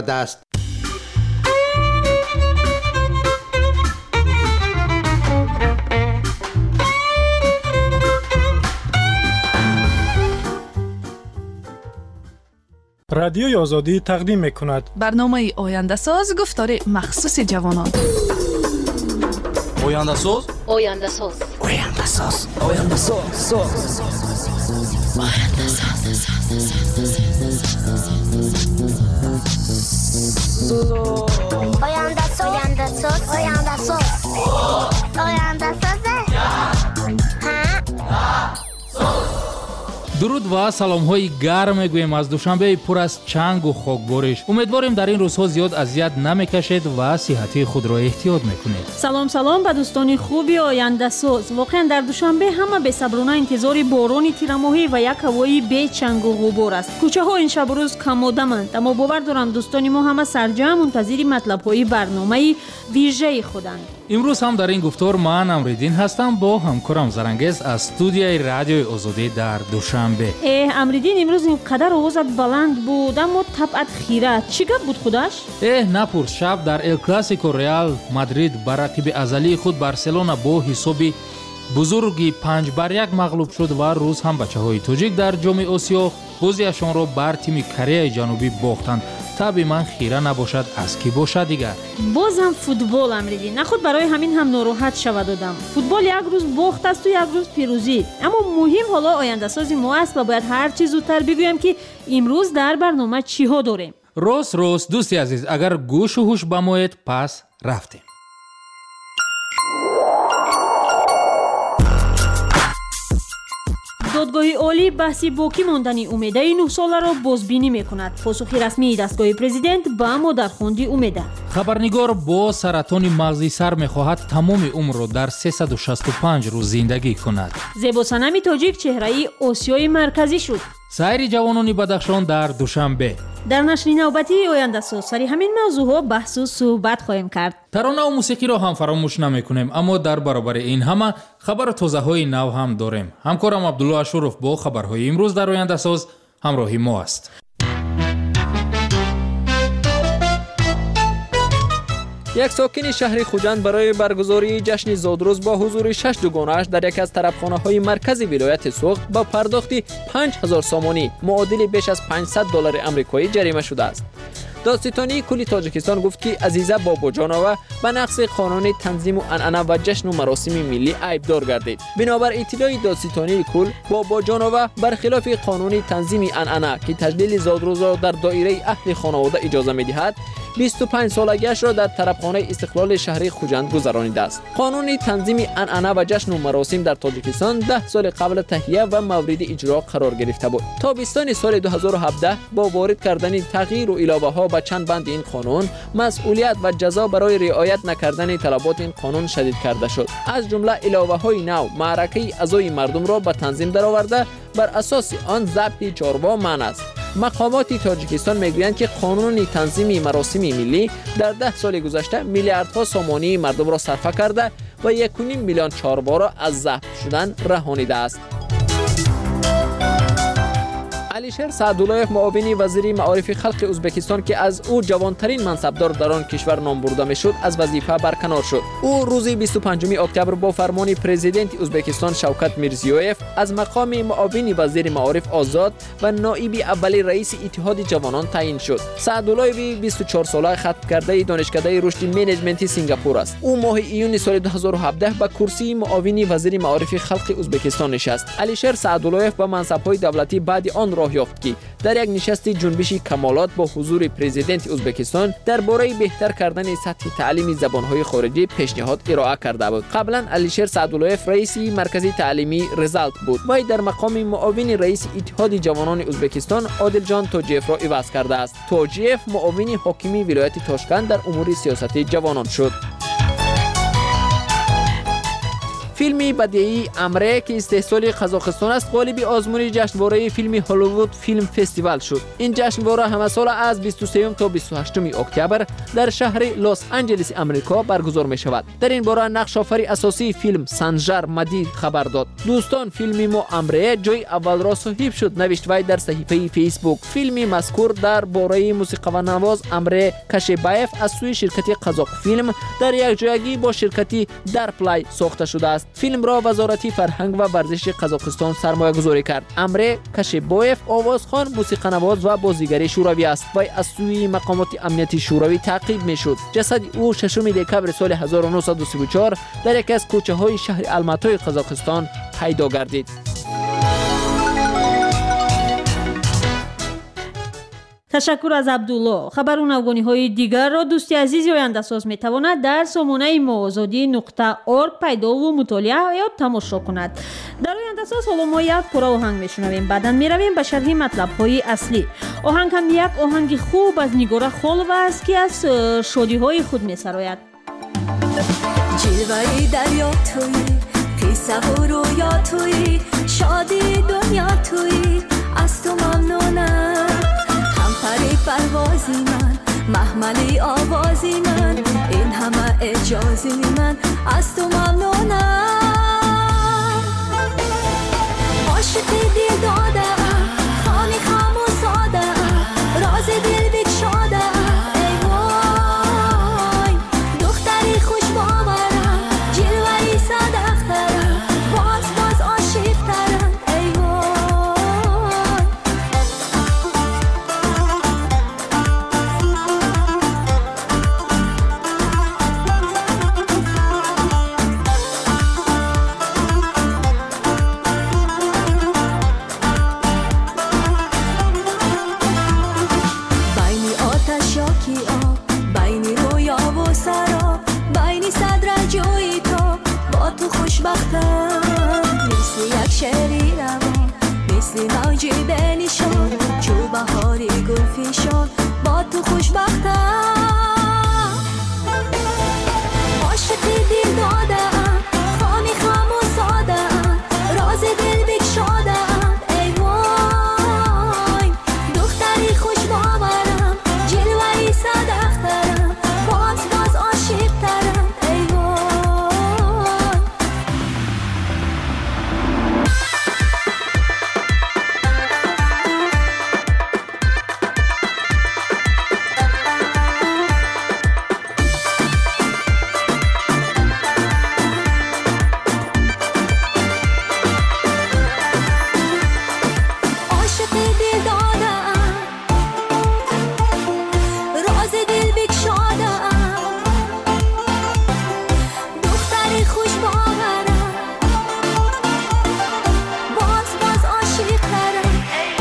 است. رادیوی آزادی تقدیم می‌کند برنامه آینده ساز گفتار مخصوص جوانان. آینده ساز آینده ساز آینده ساز آینده ساز آینده ساز آینده ساز آینده ساز آینده ساز درود و سلام های گرم میگوییم از دوشنبه پر از چنگ و خاکبارش. امیدواریم در این روزها زیاد اذیت نمیکشید و صحتی خود را احتیاط میکنید. سلام به دوستان خوبی آینده ساز. واقعا در دوشنبه همه بی‌صبرانه انتظار باران تیرماهی و یک هوای بی چنگ و غبار است. کوچه ها این شب و روز کم آدمند، اما باور دارم دوستان ما همه سرجم منتظر مطلب های برنامه ویژه خودند. امروز هم در این گفتار من امریدین هستم با همکارم زرنگز از استودیوی رادیوی آزادی در دوشنبه. امریدین، امروز اینقدر آوازت بلند بود اما طبعت خیره، چی گپ بود خودش؟ نپرس. شب در ال کلاسیکو ریال مادرید بر رقیب ازلی خود بارسلونا با حسابی بزرگی 5-1 مغلوب شد و روز هم بچه‌های توجیک در جام آسیا بازیشان را بر تیم کره جنوبی باختند. طبعی من خیره نباشد از کی باشد دیگر. بازم فوتبال امریدی، نخود برای همین هم ناراحت شود دادم. فوتبال یک روز باخت است و یک روز پیروزی، اما مهم حالا آینده سازی ما است و باید هر چیز زودتر بگویم که امروز در برنامه چی ها داریم. راست دوستی عزیز، اگر گوش و هوش بمایید پس رفتیم. دادگاه عالی بحث باقی ماندن امیده 9 ساله را بازبینی میکند. پاسخی رسمی دستگاه پرزیدنت به مادرخواندی امیده. خبرنگار با سرطان مغزی سر میخواهد تمام عمر را در 365 روز زندگی کند. زیبا صنم تاجیک چهره آسیای مرکزی شد. سایر جوانان بدخشان در دوشنبه. در نشر نوبتی آینده ساز سری همین موضوعها بحث و صحبت خواهیم کرد. ترانه و موسیقی را هم فراموش نمیکنیم، اما در برابر این همه خبر تازه های نو هم داریم. همکارم عبدالله اشرف با خبرهای امروز در آینده ساز همراهی ما است. یک ساکن شهر خوجند برای برگزاری جشن زادروز با حضور 6 دوگانه‌اش در یک از طرفخانه‌های مرکزی ولایت سوخت با پرداخت 5000 سامانی معادل بیش از $500 آمریکایی جریمه شده است. دادستانی کل تاجیکستان گفت که عزیزه باباجانова به نقض قانون تنظیم و عنعنه و جشن و مراسم ملی عیبدار گردید. بنابر اطلاع دادستانی کل، باباجانova برخلاف قانون تنظیم عنعنه که تجلیل زادروز را در دایره اهل خانواده اجازه می‌دهد، 25 سالگیش را در طرفخانه استقلال شهر خوجند گذرانیده است. قانون تنظیم عنعنه و جشن و مراسم در تاجیکستان 10 سال قبل تهیه و مورد اجرا قرار گرفته بود. تابستان سال 2017 با وارد کردن تغییر و علاوه‌ها به چند بند این قانون، مسئولیت و جزا برای رعایت نکردن طلبات این قانون شدید کرده شد. از جمله علاوه‌های نو معرکه اعضای مردم را به تنظیم درآورده، بر اساس آن ضبط چاروا منع است. مقامات تاجیکستان میگویند که قانون تنظیم مراسم ملی در 10 سال گذشته میلیاردها سامانی مردم را صرفه کرده و 1.5 میلیون چاروا را از ضبط شدن رهانیده است. علیشیر سعداللهیف معاون وزیر معارف خلق ازبکستان که از او جوانترین منصبدار در آن کشور نام برده میشد، از وظیفه برکنار شد. او روز 25 اکتبر با فرمان پرزیدنت ازبکستان شوکت میرزیویف از مقام معاون وزیر معارف آزاد و نایب اول رئیس اتحاد جوانان تعیین شد. سعداللهیف 24 ساله ختم کرده دانشکده رشد منیجمنت سنگاپور است. او ماه ایون سال 2017 به کرسی معاون وزیر معارف خلق ازبکستان نشست. علیشیر سعداللهیف با منصب‌های دولتی بعد آن راه یافت که در یک نشست جنبش کمالات با حضور پرزیدنت ازبکستان درباره بهتر کردن سطح تعلیم زبان‌های خارجی پیشنهاد ارائه کرده بود. قبلا علیشیر سعداللهیف رئیس مرکز تعلیمی رزالت بود و در مقام معاون رئیس اتحاد جوانان ازبکستان عادل جان توجیف را عوض کرده است. توجیف معاون حاکم ولایت تاشکند در امور سیاست جوانان شد. فیلمی بدیعی امره که استحصال قزاقستان است غالب آزمون جشنواره فیلم هالیوود فیلم فستیوال شد. این جشنواره همه سال از 23 تا 28 اکتبر در شهر لس آنجلس آمریکا برگزار می شود. در این باره نقش آفر اساسی فیلم سنجر مدید خبر داد. دوستان فیلم ما امره جای اول را صاحب شد، نوشت وی در صفحه فیسبوک. فیلم مذکور در باره موسیقی‌نواز امره کشبایف از سوی شرکت قزاق فیلم در یک جایگی با شرکتی در پلای ساخته شده است. فیلم را وزارت فرهنگ و ورزش قزاقستان سرمایه گذاری کرد. امره کشبایف آوازخوان، موسیقی‌نواز و بازیگر شوروی است. وی از سوی مقامات امنیتی شوروی تعقیب می‌شد. جسد او 6 دکبر سال 1934 در یکی از کوچه‌های شهر الماتای قزاقستان پیدا گردید. تشکر از عبدالله. خبر و نوگانی‌های دیگر را دوستی عزیزی آینده‌ساز می‌تواند در سامانه موازادی.org پیدا و مطالعه یا تماشا کند. در آینده‌ساز حالا ما یک پاره آهنگ می‌شنویم، بعداً می‌رویم به شرح مطلب‌های اصلی. آهنگ هم یک آهنگ خوب از نیگاره خالوه است که از شادی‌های خود می‌سراید. جلوه‌ی دریا تویی، قصه و رویا تویی، شادی دنیا تویی، از تو ممنونم. همپری پروازی من، محملی آوازی من، این همه اجازی من، از تو ممنونم. عاشق دل دادم، خامی خام و سادم، راز دل بگشادم. ای وای دختری خوش باورم، جلوه‌ی صدق‌ترم، باز عاشق‌ترم. ای وای بینی آتش یاکی آب، بینی رویا و سراب، بینی صدر جوی تو، با تو خوشبختم. مثل یک شعری روان، مثل موجی بنشان، چو بهاری گل فشان، با تو خوشبختم. عاشق دل دادم، خامی خام و سادم، راز دل بگشادم. ای وای دختری خوش باورم، جلوه‌ی صدق‌ترم، باز عاشق‌ترم. ای وای عاشق دل دادم، راز دل بگشادم، دختری خوش باورم، باز عاشق‌ترم.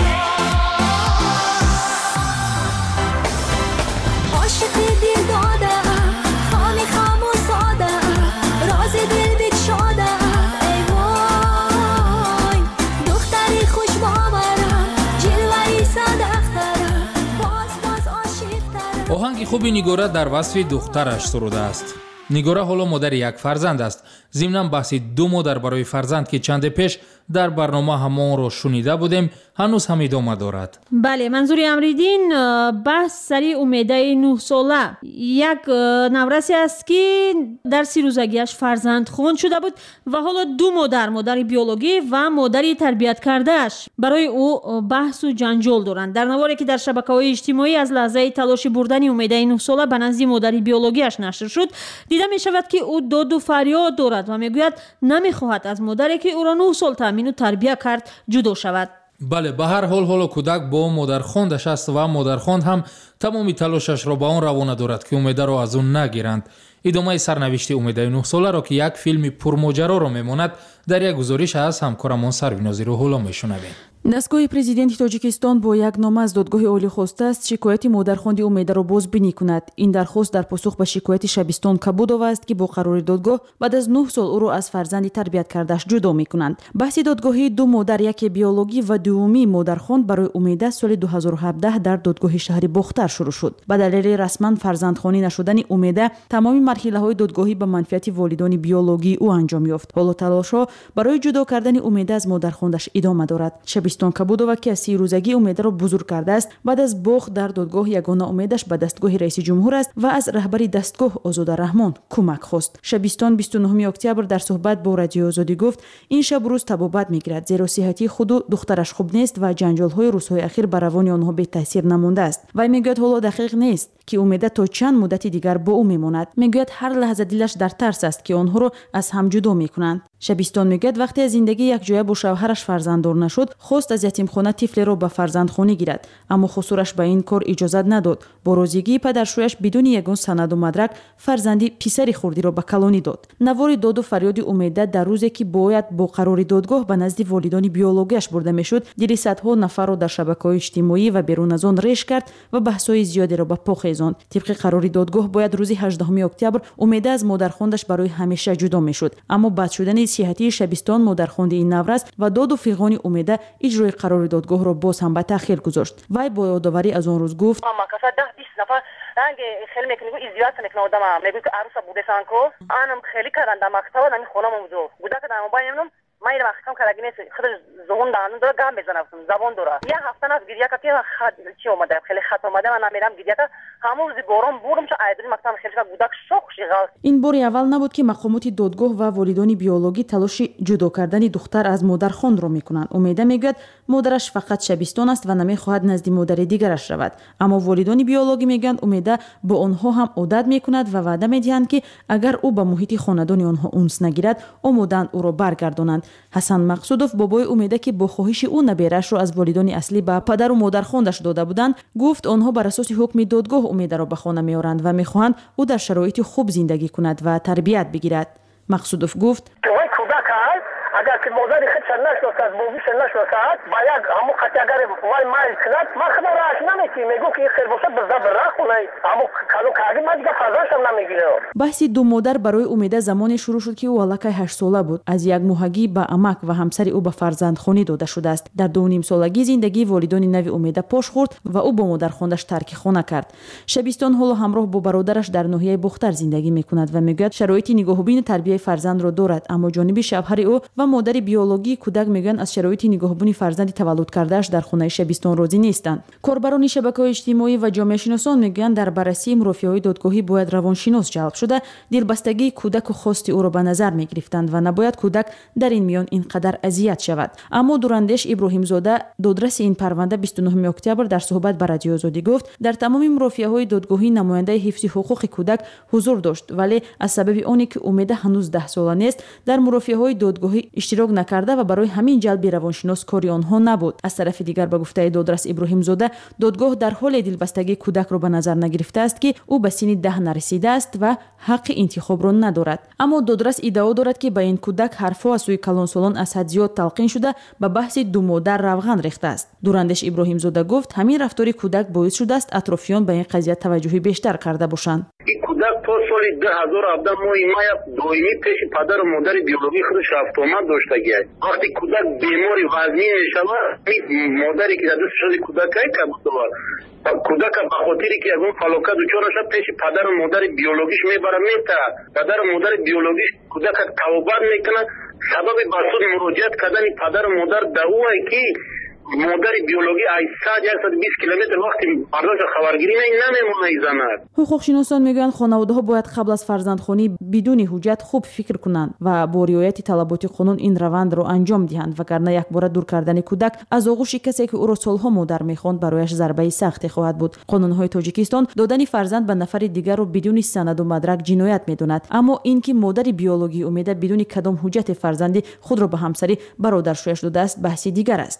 عاشق دل دادم، خامی خام و سادم، راز دل بگشادم. ای وای دختری خوش باورم، جلوه‌ی صدق‌ترم، باز عاشق‌ترم. آهنگ خوبی نیگاره در وصف دخترش سروده است. نیگاره حالا مادر یک فرزند است. ضمناً بحث دو مادر برای فرزند که چند پیش در برنامه همان را شنیده بودیم هنوز هم ادامه دارد. بله، منظور امریدین بحث سری امیده 9 ساله یک نورسی است که در 30 روزگیش فرزند خوان شده بود و حالا دو مادر بیولوژی و مادری تربیت کردهش برای او بحث و جنجال دارند. در نواری که در شبکه‌های اجتماعی از لحظه تلاش بردن امیده 9 ساله به نزد مادری بیولوژیش نشر شد، دیده می شود که او داد و فریاد دارد و میگوید نمیخواهد از مادری که او را 9 سال تامین و تربیت کرد جدا شود. بله، به هر حال حالا کودک با مادرخواندش است و مادرخواند هم تمامی تلاشش را به آن روانه دارد که امیده را از اون نگیرند. ادامه سرنوشت امیده 9 ساله را که یک فیلم پرماجرا را میماند در یک گزارش از همکارمان سروینازی رو حالا میشنویم. дастгоҳи президенти тоҷикистон бо як нома аз додгоҳи олӣ хостааст шикояти модархонди умедаро бозбинӣ кунад. Ин дархост дар посух ба шикояти Шабистон Кабудова аст ки бо қарори додгоҳ баъд аз 9 сол ӯро аз фарзанди тарбият кардааш ҷудо мекунанд. баҳси додгоҳии ду модар, яке биологӣ ва дуввумии модархон барои Умеда соли 2017 дар додгоҳи шаҳри Бохтар шурӯъ шуд. ба далели расман фарзандхонӣ нашудани Умеда, тамоми марҳилаҳои додгоҳӣ ба манфиати волидони биологии ӯ анҷом ёфт. ҳоло талошҳо барои ҷудо кардани Умеда аз модархондаш идома дорад. Шабистон Кабудова ки аз 30-рӯзагӣ Умедаро бузург кардааст, баъд аз бохт дар додгоҳ ягона умедаш ба дастгоҳи раиси ҷумҳур аст ва аз раҳбари дастгоҳ Озода Раҳмон кӯмак хост. Шабистон 29 октябр дар суҳбат бо Радиои Озодӣ гуфт, ин шаб рӯз табобат мегирад, зеро сиҳатии худу духтараш хуб нест ва ҷанҷолҳои рӯзҳои ахир ба равони онҳо бетаъсир намондааст. Вай мегӯяд ҳоло дақиқ нест ки Умеда то чанд муддати дигар бо ӯ мемонад. Мегӯяд ҳар лаҳза дилаш дар тарс аст ки онҳоро аз ҳам ҷудо мекунанд. Шабистон мегӯяд вақте аз зиндагӣ якҷоя бо шавҳараш фарзанддор нашуд, хост аз ятимхона тифлеро ба фарзандхонӣ гирад, аммо хусураш ба ин кор иҷозат надод. Бо розигии падаршӯяш бидуни ягон санаду мадрак фарзанди писари хурдиро ба калонӣ дод. навори доду фарёди Умеда дар рӯзе ки бояд бо қарори додгоҳ ба назди волидони биологияш бурда мешуд, дили садҳо нафарро дар шабакаҳои иҷтимоӣ ва берун аз он реш кард ва баҳсҳои зиёдеро ба по хезонд. тибқи қарори додгоҳ бояд рӯзи 18 октябр Умеда аз модархондаш барои ҳамеша ҷудо мешуд, аммо бад шудани сиҳатии Шабистон модархонди ин навраз ва доду фиғони Умеда иҷрои қарори додгоҳро боз ҳам ба таъхир гузошт. вай бо ёдоварӣ аз он рӯз гуфт: майра махкам караги нест худаш зубон даҳанун дора гам мезанам забон дора я ҳафта нас гиряка ки чи омада хеле хат омада ман намерам гиряка ҳамон рӯзи борон бурдам чо айдани мактаб хеле гудак шоқ шиғал. ин бори аввал набуд ки мақомоти додгоҳ ва волидони биологӣ талоши ҷудо кардани духтар аз модархонро мекунанд. Умеда мегӯяд модараш фақат Шабистон аст ва намехоҳад назди модари дигараш равад, аммо волидони биологӣ мегӯянд Умеда бо онҳо ҳам одат мекунад ва ваъда медиҳанд ки агар ӯ ба муҳити хонадони онҳо унс нагирад, омодаанд ӯро баргардонанд. Ҳасан Мақсудов, бобои Умеда ки бо хоҳиши ӯ наберашро аз волидони аслӣ ба падару модархондаш дода буданд, гуфт онҳо бар асоси ҳукми додгоҳ Умедаро ба хона меоранд ва мехоҳанд ӯ дар шароити хуб зиндагӣ кунад ва тарбият бигирад. Мақсудов гуфт: агар ки модари худша нашносад, бовиша нашносад, ба як ҳамон хати агар вай майл кунад, ман худам рааш намекӣ, мегӯ ки хел бошад бизда бирахонай, аммо калон каги ман дига фарзандшам намегирам. баҳси ду модар барои Умеда замоне шурӯъ шуд ки ӯ аллакай 8 сола буд. аз як муҳагӣ ба амак ва ҳамсари ӯ ба фарзандхонӣ дода шудааст. дар 2.5-солагӣ зиндагии волидони нави Умеда пош хӯрд ва ӯ бо модархондаш тарки хона кард. Шабистон ҳоло ҳамроҳ бо бародараш дар ноҳияи Бухтар зиндагӣ мекунад ва мегӯяд шароити нигоҳубини тарбияи фарзандро дорад, аммо ҷониби шавҳари ӯ ва модари биологии кӯдак мегӯянд аз шароити нигоҳубини фарзанди таваллуд кардааш дар хонаи Шабистон розӣ нестанд. корбарони шабакаҳои иҷтимоӣ ва ҷомеашиносон мегӯянд дар баррасии мурофиаҳои додгоҳӣ бояд равоншинос ҷалб шуда дилбастагии кӯдаку хости ӯро ба назар мегирифтанд ва набояд кӯдак дар ин миён ин қадар азият шавад. аммо Дурандеш Иброҳимзода, додраси ин парванда, 29 октябр дар суҳбат ба Радиои Озодӣ гуфт, дар тамоми мурофиаҳои додгоҳӣ намояндаи ҳифзи ҳуқуқи кӯдак ҳузур дошт, вале аз сабаби оне ки Умеда ҳанӯз 10 сола нест, дар мурофиаҳои додгоҳӣ иштирок накарда ва барои ҳамин ҷалби равоншинос кори онҳо набуд. аз тарафи дигар ба гуфтаи додрас Иброҳимзода, додгоҳ дар ҳоле дилбастагии кӯдакро ба назар нагирифтааст ки ӯ ба синни 10 нарасидааст ва ҳаққи интихобро надорад. аммо додрас иддао дорад ки ба ин кӯдак ҳарфҳо аз сӯи калонсолон аз ҳад зиёд талқин шуда ба баҳси ду модар равған рехтааст. Дурандеш Иброҳимзода гуфт, ҳамин рафтори кӯдак боис шудааст атрофиён ба ин қазия таваҷҷӯҳи бештар карда бошанд. ин кӯдак то соли 2017 моҳи мая доимӣ пеши падару модари биологии худаш рафтомад доштагиаст. вақте кӯдак бемори вазнин мешавад, модаре ки дар дастшоди кӯдакай кабудова, кӯдака ба хотире ки ягон фалокат дучор шуд пеши падару модари биологиш мебара метавад. падару модари биологиш кӯдака тавбат мекунад, сабаби ба суд муроҷиат кардани падару модар да ӯай ки модари биологӣ ай 100-120 километр вақти бардошта хабаргирӣ намемона изанад. ҳуқуқшиносон мегӯянд хонаводаҳо бояд қабл аз фарзандхонӣ бидуни ҳуҷҷат хуб фикр кунанд ва бо риояти талаботи қонун ин равандро анҷом диҳанд, вагарна якбора дур кардани кӯдак аз оғӯши касе ки ӯро солҳо модар мехонд барояш зарбаи сахте хоҳад буд. қонунҳои Тоҷикистон додани фарзанд ба нафари дигарро бидуни санаду мадрак ҷиноят медонад, аммо ин ки модари биологии Умеда бидуни кадом ҳуҷҷате фарзанди худро ба ҳамсари бародаршӯяш додааст баҳси дигар аст. дар пайи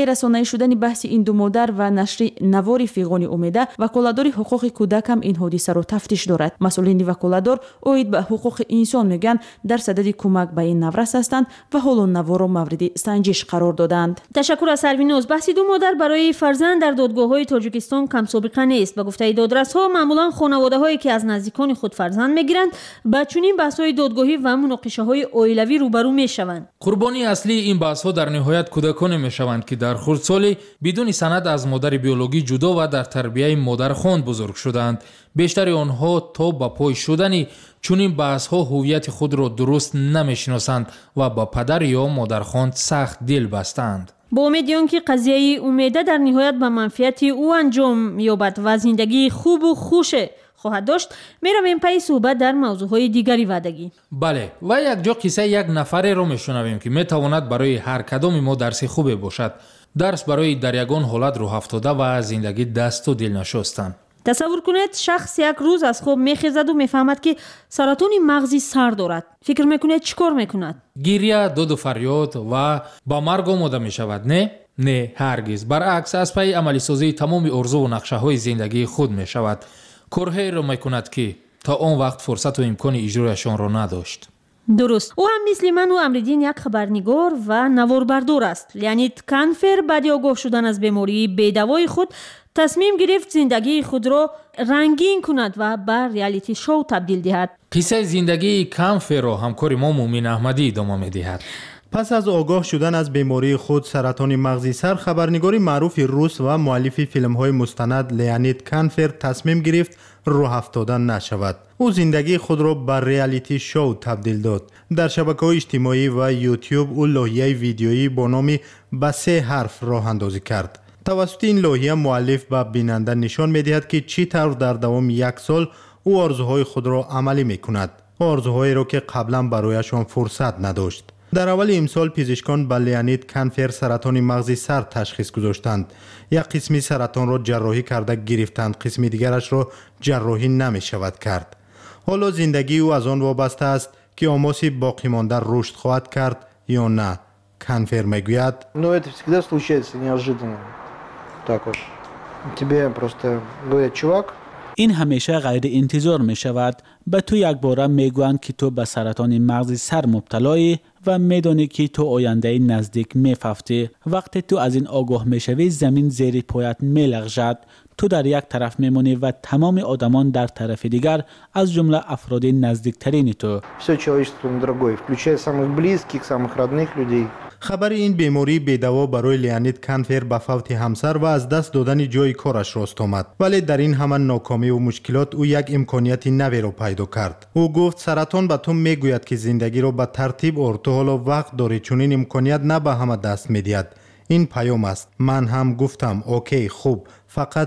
برای رسانه‌ای شدن بحث این دو مادر و نشر نوار فیغان امیده، وکالتدار حقوق کودک هم این حادثه را تفتیش دارد. مسئولین وکالتدار اوید به حقوق انسان میگن در صدد کمک به این نورس هستند و حالا نوار را مورد سنجش قرار دادند. تشکر از سروینوز. بحث دو مادر برای فرزند در دادگاه‌های تاجیکستان کم سابقه نیست. به گفته دادرس‌ها معمولاً خانواده‌هایی که از نزدیکان خود فرزند میگیرند با چنین بحث‌های دادگاهی و مناقشه‌های عائلوی روبرو میشوند. قربانی اصلی این بحث‌ها در نهایت کودکان میشوند که در خردسالی بدون سند از مادر بیولوژی جدا و در تربیت مادرخوان بزرگ شدند. بیشتر آنها تا با پای شدن چنین بحث‌ها هویت خود را درست نمی‌شناسند و با پدر یا مادرخوان سخت دل بستند. با امید که قضیه امیده در نهایت به منفعت او انجام یابد و زندگی خوب و خوش خواهد داشت، میرویم پی صحبت در موضوعهای دیگری وعدگی. بله، و یک جا قصه یک نفره را میشنویم که میتواند برای هر کدام ما درس خوبی باشد. درس برای در یگان حالت راه افتاده و زندگی دست و دل نشستن. تصور کنید شخص یک روز از خواب میخیزد و میفهمد که سرطان مغزی سر دارد. فکر میکنید چیکار میکند؟ گریه، داد و فریاد و با مرگ آماده میشود. نه هرگز. برعکس از پی عملی سازی تمام آرزو و نقشه های زندگی خود میشود. کارهایی را میکند که تا آن وقت فرصت و امکان اجرایشان را نداشت. درست. او هم مثل من و امریدین یک خبرنگار و نواربردار است. لیانید کانفر بعد آگاه شدن از بیماری بی‌دوای خود تصمیم گرفت زندگی خود را رنگین کند و به ریالیتی شو تبدیل دهد. قصه زندگی کانفر را همکار ما مومن احمدی ادامه می‌دهد. پس از آگاه شدن از بیماری خود سرطان مغزی سر، خبرنگاری معروف روس و مؤلف فیلم‌های مستند لیانید کانفر تصمیم گرفت راه افتادن نشود. او زندگی خود را به ریالیتی شو تبدیل داد. در شبکه‌های اجتماعی و یوتیوب او لوحیه ویدیویی با نام به 3 حرف راه اندازی کرد. توسط این لوحیه مؤلف به بیننده نشان می‌دهد که چطور در دوام 1 سال او آرزوهای خود را عملی می‌کند. آرزوهایی را که قبلا برایشان فرصت نداشت. در اول امسال پزشکان به لیانید کانفر سرطان مغزی سر تشخیص گذاشتند. یک قسمی سرطان را جراحی کرده گرفتند، قسمی دیگرش را جراحی نمی شود کرد. حالا زندگی او از آن وابسته است که آماسی باقی مانده رشد خواهد کرد یا نه. کانفر میگوید: Но это всегда случается неожиданно. Так вот. Тебе просто говорят: "Чувак, این همیشه غیر انتظار می شود. به تو یک بار می گویند که تو به سرطان مغز سر مبتلایی و می دانی که تو آینده نزدیک می ففتی. وقتی تو از این آگاه می شوی زمین زیر پایت می لغزد. تو در یک طرف می مونی و تمام آدمان در طرف دیگر، از جمله افراد نزدیکترین تو. Все человечество дорогое, включая самых близких, самых родных людей." خبر این بیماری بی‌دوا برای لیانید کانفر به فوت همسر و از دست دادن جای کارش راست آمد. ولی در این همه ناکامی و مشکلات او یک امکانیت نوی را پیدا کرد. او گفت سرطان به تو میگوید که زندگی را به ترتیب آر، تو حالا وقت داری، چون این امکانیت نه به همه دست میدهد. این پیام است. من هم گفتم اوکی خوب، فقط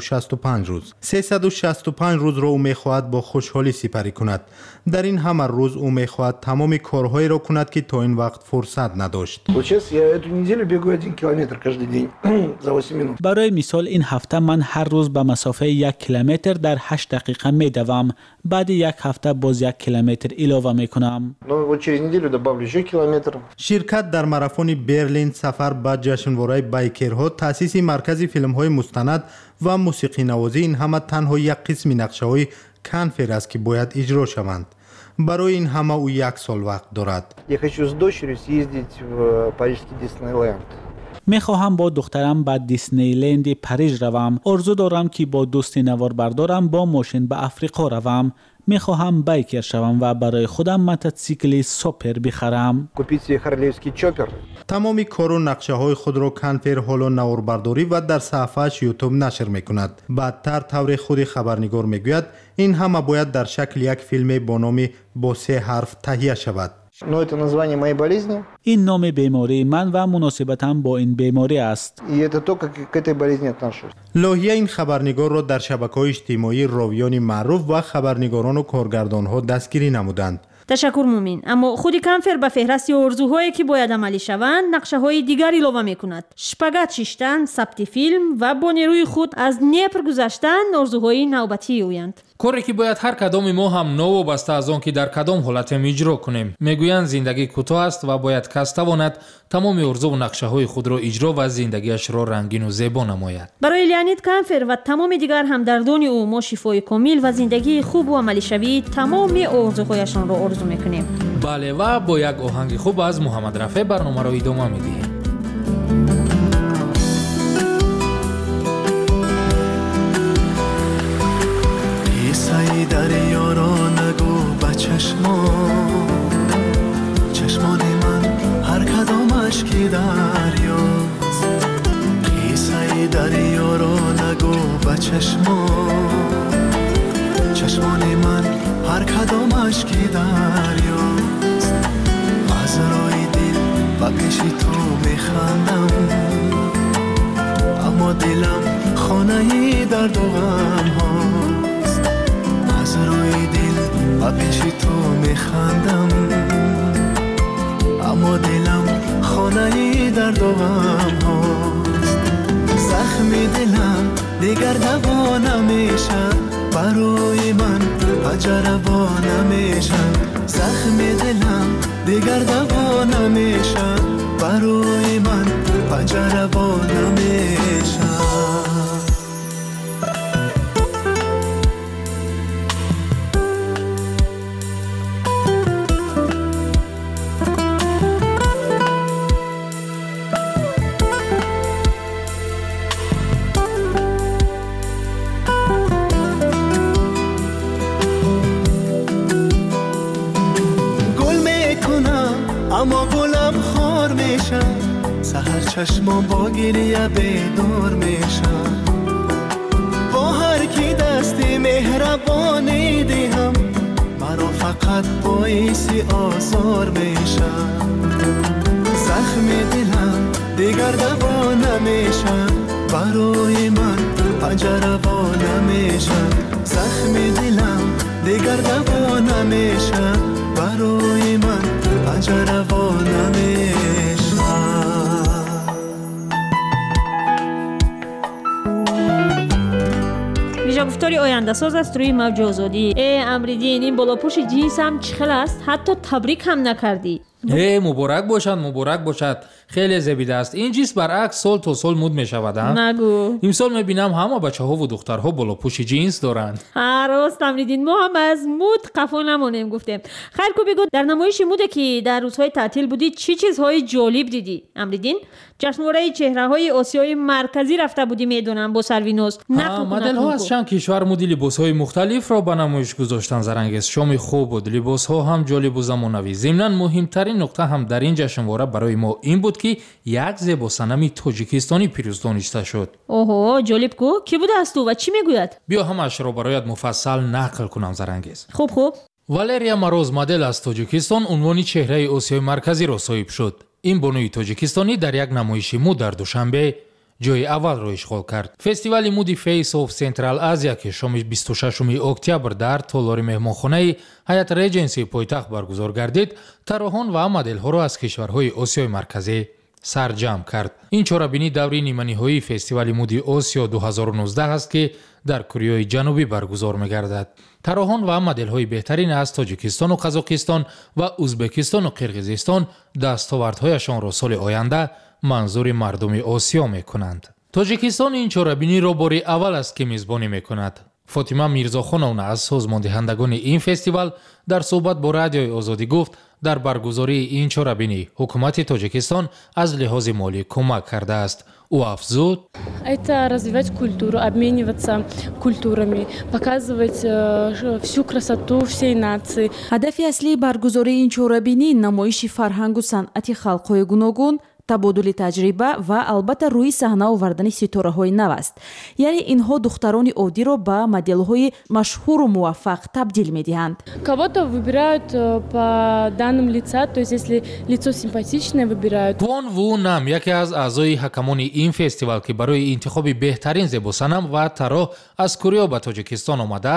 365 روز. 365 روز را او میخواهد با خوشحالی سپری کند. در این همه روز او میخواهد تمام کارهایی را کند که تا این وقت فرصت نداشت. برای مثال این هفته من هر روز به مسافه 1 کیلومتر در 8 دقیقه میدوم. بعد یک هفته باز 1 کیلومتر اضافه میکنم. شرکت در ماراتون برلین سفر به جشنواره بایکرها، تأسیس مرکز فیلم‌های مستند و موسیقی نوازی، این همه تنها یک قسم نقشه‌های کانفر است که باید اجرا شوند. برای این همه او 1 سال وقت دارد. میخواهم با دخترم به دیسنیلند پاریس روم. آرزو دارم که با دوست نواربردارم با ماشین به افریقا روم. میخواهم بایکر شوم و برای خودم موتورسیکل سوپر بخرم. تمامی کار و نقشه های خود را کانفر حالا نواربرداری و در صفحه‌اش یوتیوب نشر میکند. بعدتر طور خود خبرنگار میگوید این همه باید در شکل یک فیلم با نام با 3 حرف تهیه شود. این نام بیماری من و مناسبتم با این بیماری است. لوحیه این خبرنگار را در شبکه‌های اجتماعی راویان معروف و خبرنگاران و کارگردان‌ها دستگیری نمودند. تشکر مومین. اما خود کانفر به فهرست آرزوهایی که باید عملی شوند نقشه های دیگر اضافه میکند. شپگت شیشتن، ثبت فیلم و با نیروی خود از نیپر گذشتن آرزوهای نوبتی اویند. کاری که باید هر کدام ما هم نو وابسته از آن که در کدام حالت اجرا کنیم. میگویند زندگی کوتاه است و باید کس تواند تمام آرزو و نقشه های خود را اجرا و زندگیش را رنگین و زیبا نماید. برای لیانید کانفر و تمام دیگر همدردان او ما شفای کامل و زندگی خوب و عملی شوی تمام آرزوهایشان را آرزو میکنیم. بله و با یک آهنگ خوب از محمد رفیع برنامه را ادامه میدیم. دریا را نگو با چشمان من هر کدامش که دریاست. قصه دریا را نگو با چشمان من هر کدامش که دریاست. از رای دل با پیش تو میخندم اما دلم خانه درد و غم هاست. از روی دل و پیش تو میخندم اما دلم خانه درد و غم هاست. زخم دلم دیگر دوا نمیشه برای من پجروا نمیشه. زخم دلم دیگر دوا نمیشه برای من پجروا نمیشه. اما گلم خار میشن سحر چشمان با گریه بیدار میشن. با هر کی دستی مهربانی دیم مرا فقط باعث آزار میشن. زخم دلم دیگر دوا نمیشن برای من پنجروا نمیشن. زخم دلم دیگر دوا نمیشن برای من پنجروا نمیشن. ویژه گفتاری آینده ساز است روی موج آزادی. امریدین این بالاپوش جینس هم چخل است حتی تبریک هم نکردی. مبارک باشد خیلی زیبیده است. این جینس برعکس سال تا سال مد می شود. نگو. امسال می بینم همه بچه ها و دخترها بالاپوش جینس دارند. راست امریدین ما هم از مود قفا نمونیم گفتیم. خیر کو بگو در نمایش موده که در روزهای تعطیل بودی چی چیزهای جالب دیدی؟ امریدین جشنواره چهره های آسیای مرکزی رفته بودی میدونم با سروینوز. مدل ها از چند کشور مدل لباس های مختلف را به نمایش گذاشتن. زرنگیز شام خوب بود. لباس ها هم جالب و زمانوی. ضمن مهمترین نکته هم در این جشنواره برای ما این بود که یک زیبا صنم تاجیکستانی پیروز دانسته شد. اوه جالب کو کی بوده است و چی میگوید؟ بیا همش را برایت مفصل نقل کنم زرنگیز. خوب والریا ماروز مدل از تاجیکستان عنوان چهره آسیای مرکزی را صاحب شد. این بانوی تاجیکستانی در یک نمایش مد در دوشنبه جای اول را اشغال کرد. فستیوال مودی فیس آف سنترال آسیا که شام 26 اکتبر در تالار مهمانخانه هیئت ریجنسی پایتخت برگزار گردید، طراحان و مدل ها را از کشورهای آسیای مرکزی سرجم کرد. این چهاره‌بینی دوره نیمه‌نهایی فستیوال مودی آسیا 2019 است که در کره جنوبی برگزار می‌گردد. طراحان و مدل های بهترین از تاجیکستان و قزاقستان و ازبکستان و قرقیزستان دستاوردهایشان را سال آینده منظور مردم آسیا می‌کنند. تاجیکستان این چهاره‌بینی را بار اول است که میزبانی می‌کند. فاطمه میرزاخانونا از سازماندهندگان این فستیوال در صحبت با رادیوی آزادی گفت در برگزاری این چهاره‌بینی حکومت تاجیکستان از لحاظ مالی کمک کرده است. او افزود: Это развивать культуру, обмениваться культурами, показывать всю красоту всей нации. هدف اصلی برگزاری این چهاره‌بینی نمایش فرهنگ و صنعت خلق‌های گوناگون، تبادل تجربه و البته روی صحنه آوردن ستاره‌های نو است. یعنی اینها دختران عادی را به مدل‌های مشهور و موفق تبدیل می‌دهند. Кого-то выбирают по данным лица, то есть если лицо симпатичное выбирают. وان وو نام یکی از اعضای حکمان این فستیوال که برای انتخاب بهترین زیبا صنم و طراح از کره به تاجیکستان آمده است،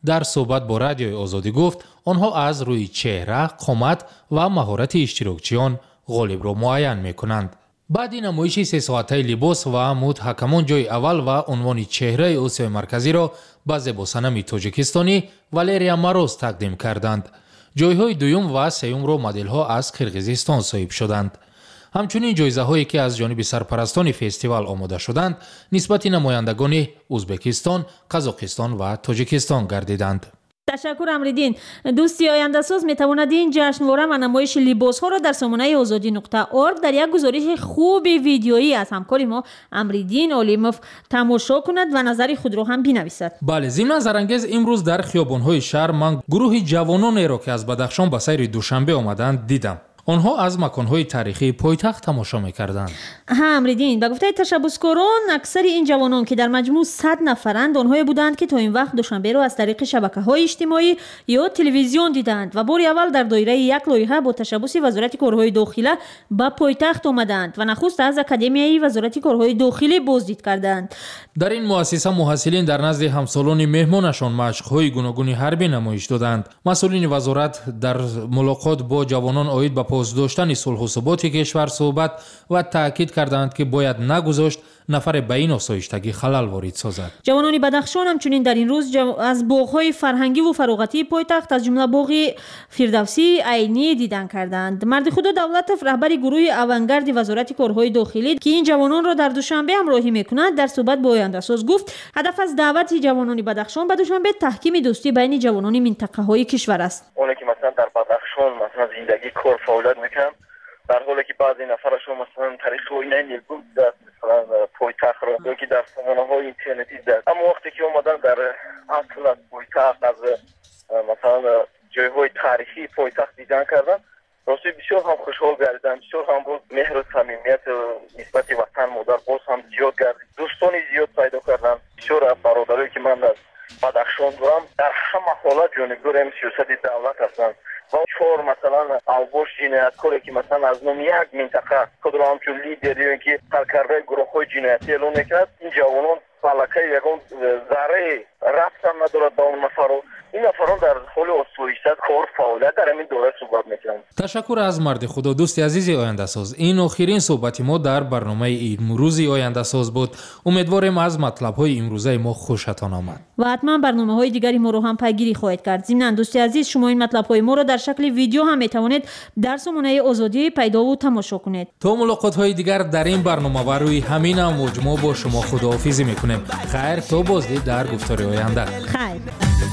در صحبت با رادیوی آزادی گفت آنها از روی چهره، قامت و مهارت اشتراکچیان غالب را معین میکنند. بعد نمایش 3 ساعته لباس و مد حکمان جای اول و عنوان چهره آسیای مرکزی را به زیباسنم تاجیکستانی والریا ماروز تقدیم کردند. جایهای دوم و سوم را مدل ها از قرقیزستان صاحب شدند. همچنین جایزه هایی که از جانب سرپرستان فستیوال آماده شدند نسبت نمایندگان ازبکستان، قزاقستان و تاجیکستان گردیدند. تشکر امریدین. دوستی آینده ساز می تواند این جشنواره و نمایش لباس ها را در سامانه azadi.org در یک گزارش خوب ویدیویی از همکار ما امریدین علیموف تماشا کند و نظر خود را هم بنویسد. بله، ضمن نظرانگیز امروز در خیابان‌های شهر من گروه جوانانی را که از بدخشان به سیر دوشنبه آمدند دیدم. آنها از مکان‌های تاریخی پایتخت تماشا می‌کردند. امریدین به گفته تشبسکاران اکثر این جوانان که در مجموع 100 نفرند آنهایی بودند که تا این وقت دوشنبه را از طریق شبکه‌های اجتماعی یا تلویزیون دیدند و بار اول در دایره یک لایحه با تشبس وزارت کارهای داخله به پایتخت آمدند و نخست از اکادمیای وزارت کارهای داخلی بازدید کردند. در این مؤسسه محصلین در نزد همسالان مهمانشان مشق‌های گوناگون حربی نمایش دادند. مسئولین وزارت در ملاقات با جوانان عاید به پاسداشتن صلح و ثبات کشور صحبت و تاکید کردند که باید نگذاشت نفر به این آسایشتگی خلل وارد سازد. جوانان بدخشان همچنین در این روز از باغ‌های فرهنگی و فراغتی پایتخت از جمله باغ فردوسی عینی دیدن کردند. مرد خدا دولتوف رهبر گروه اونگارد وزارت کارهای داخلی که این جوانان را در دوشنبه همراهی می‌کند در صحبت با آینده ساز گفت هدف از دعوت جوانان بدخشان به دوشنبه تحکیم دوستی بین جوانان منطقه‌های کشور است. اونایی که مثلا در بدخشان مثلا زندگی کار فعالیت می‌کنند در حالی که بعضی نفرشون مثلا تاریخ و اینا نیلگون در مثلا پایتخت را یا که در سامانه‌های اینترنتی در اما وقتی که اومدن در اصل از پایتخت از مثلا جایهای تاریخی پایتخت دیدن کردن راستی بسیار هم خوشحال گردیدن، بسیار هم بود مهر و صمیمیت نسبت وطن مادر باز هم زیاد گردید، دوستانی زیاد پیدا کردن. بسیار از برادرایی که من در بدخشان دارم در همه حالت جانبدار این سیاست دولت هستند و چهار مثلا اوباش جنایتکاری که مثلا از نام یک منطقه خود را همچون لیدر یا اینکه سرکرده گروه‌های جنایتی اعلام میکند این جوانان فلکه یگان ذره ربط هم ندارد با اون نفر. این نفران در حال آسایشت کار فعالیت در همین دوره صحبت میکنند. تشکر از مرد خدا. دوست عزیز آینده ساز، این آخرین صحبت ما در برنامه امروزی آینده ساز بود. امیدواریم از مطلب‌های امروزه ما خوشتان آمد و حتما برنامه‌های دیگری ما رو هم پیگیری خواهید کرد. ضمن دوست عزیز شما این مطلب‌های ما رو در شکل ویدیو هم میتوانید در سامانه آزادی پیدا و تماشا کنید. تا ملاقات‌های دیگر در این برنامه و روی همین موج ما با شما خداحافظی می‌کنیم. خیر تا بازدید در گفتار آینده. خیر.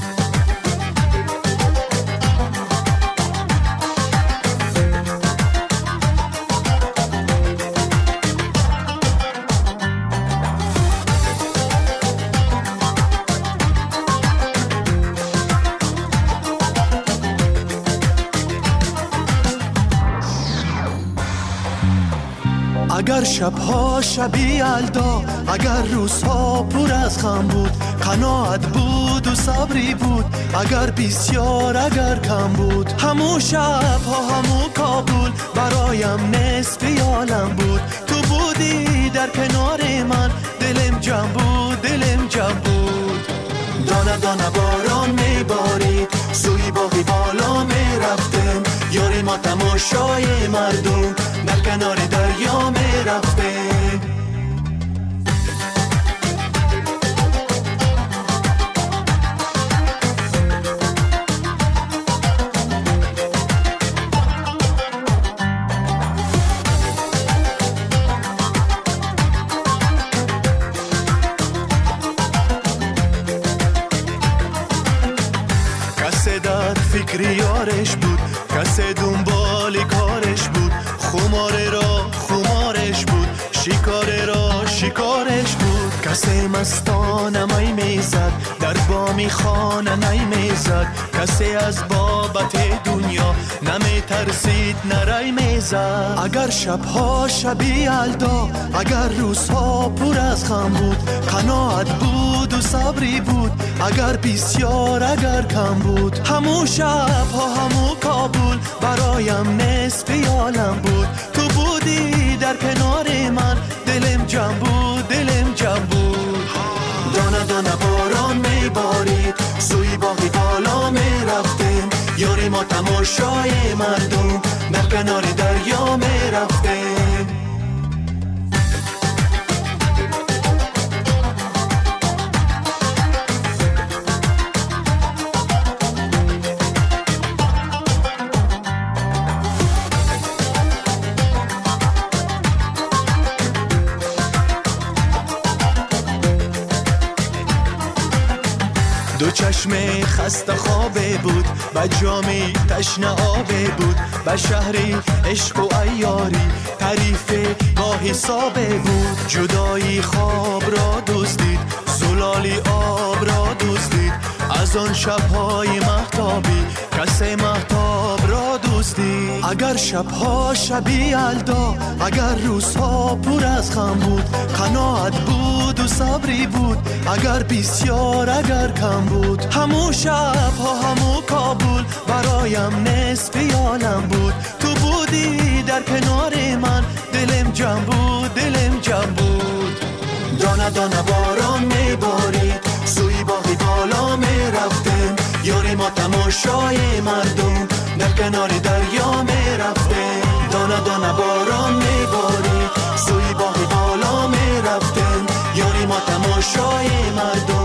اگر شبها شبی یلدا، اگر روزها پر از غم بود، قناعت بود و صبری بود، اگر بسیار اگر کم بود، همو شبها همو کابل برایم نصف عالم بود. تو بودی در کنار من، دلم جمع بود، دلم جمع بود. دانه دانه باران میبارید، سوی باغی بالا میرفتم، یاری ما تماشای مردم در کنار دریا میرفتم. کسی در فکر یارش بود، کسی دنبال کارش بود، خماره را خمارش بود، شکاره را شکارش بود. کسی مستانه می میزد، در بامی خانه نی میزد، کسی از بابت دنیا نمی ترسید نرای میزد. اگر شبها شبی یلدا، اگر روزها پر از غم بود، قناعت بود و صبری بود، اگر بسیار اگر کم بود، همو شبها همو کابل برایم نصف عالم بود. تو بودی در کنار من، دلم جمع بود، دلم جمع بود. دانه دانه باران میبارید، سوی باغی تماشای مردم در کنار دریا می رفتیم. دو چشم خسته خوابه بود، با جامی تشنه آبه بود، با شهری عشق و عیاری تعریف با حسابه بود. جدایی خواب را دزدید، زلالی آب را دزدید، از آن شبهای مهتابی کسی مهتاب را دزدید. اگر شبها شبی الدا، اگر روزها پر از غم بود، قناعت بود و صبری بود، اگر بسیار اگر کم بود. همو شبها همو کابل برایم نصف عالم بود. تو بودی در کنار من، دلم جمع بود، دلم جمع بود. دانه دانه باران میبارید، سوی باغی بالا میرفتیم. یاری ما تماشای مردم در کنار دریا میرفتیم. دانه دانه باران میبارید، سوی باغی بالا میرفتیم. یاری ما تماشای مردم